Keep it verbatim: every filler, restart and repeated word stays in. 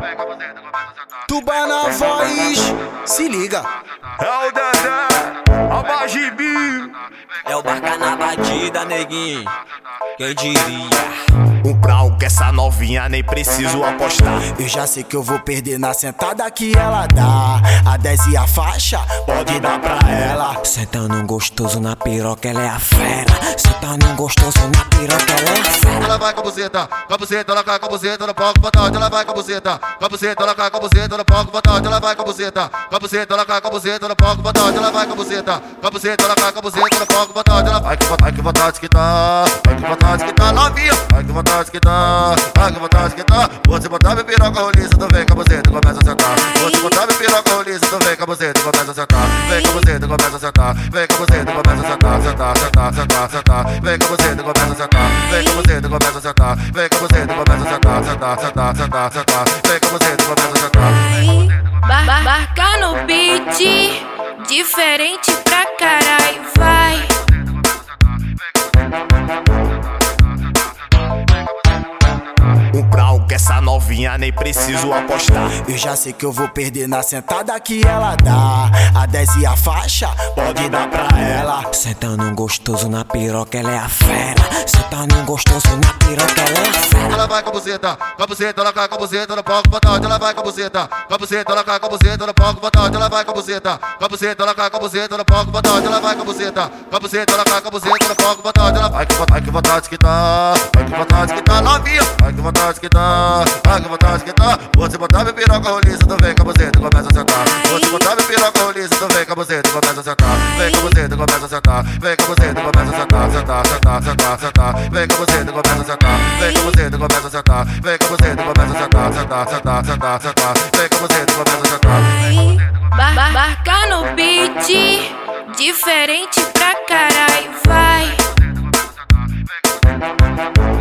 Tuba na voz, se liga. É o Dedé, a Bajibi. É o Barca na batida, neguinho. Quem diria? Um pra um que essa novinha nem preciso apostar. Eu já sei que eu vou perder na sentada que ela dá. A dez e a faixa, pode dar pra ela. Sentando gostoso na piroca, ela é a fera. Sentando gostoso na piroca, ela é a fera. Ela vai com a buceta, com a buceta, ela cai com a buceta, no palco botão. Ela vai com a buceta, com a buceta, ela cai com a buceta, no palco botão. Ela vai com a buceta, com a buceta, ela cai com a buceta, no palco botão. Ela vai com a buceta, com a buceta, ela cai com a buceta, no palco botão. Ela vai que vai que vontade que tá, vai que vontade que tá, novinha, vai que vontade que tá, vai que vontade que tá. Você botar minha piroca roliça, tu vem com a buceta, começa a sentar. Você botar minha piroca roliça, tu vem com a buceta, começa a sentar. Vem com a buceta, começa a sentar. Vem com a buceta, começa a sentar, sentar, sentar, sentar, sentar. Vem com a buceta, começa a sentar. Vem com a buceta, começa a sentar. Vem com a buceta, começa a sentar, sentar, sentar, sentar, sentar. Vem com a buceta, começa a sentar. Bar bar Barca no beat, diferente pra carai, vai. Um pra um que essa novinha nem preciso apostar. Eu já sei que eu vou perder na sentada que ela dá. A dez e a faixa, pode dar pra ela. Sentando gostoso na piroca, ela é a fera. Sentando gostoso na piroca, ela é a fera. Ela vai com a buceta, com a buceta, ela cai com a buceta, no palco botão. Ela vai com a buceta, com a buceta, ela cai com a buceta, no palco botão. Ela vai com a buceta, com a buceta, ela cai com a buceta, no palco botão. Ela vai com a buceta, com a buceta, ela cai com a buceta, no palco botão. Ela vai que vai que vontade que tá, vai que vontade que tá, novinha, vai que vontade que tá, vai que vontade que tá. Você botar minha piroca roliça, tu vem com a buceta, começa a sentar. Você botar minha piroca roliça, tu vem com a buceta, começa a sentar. Vem com a buceta, começa a sentar. Vem com a buceta, começa a sentar, sentar, sentar, sentar, sentar. Vem com a buceta, começa a sentar. Vem com a buceta, começa a sentar. Vem com a buceta, começa a sentar, sentar, sentar, sentar, sentar. Vem com a buceta, começa a sentar. Bar bar Barca no beat, diferente pra carai, vai.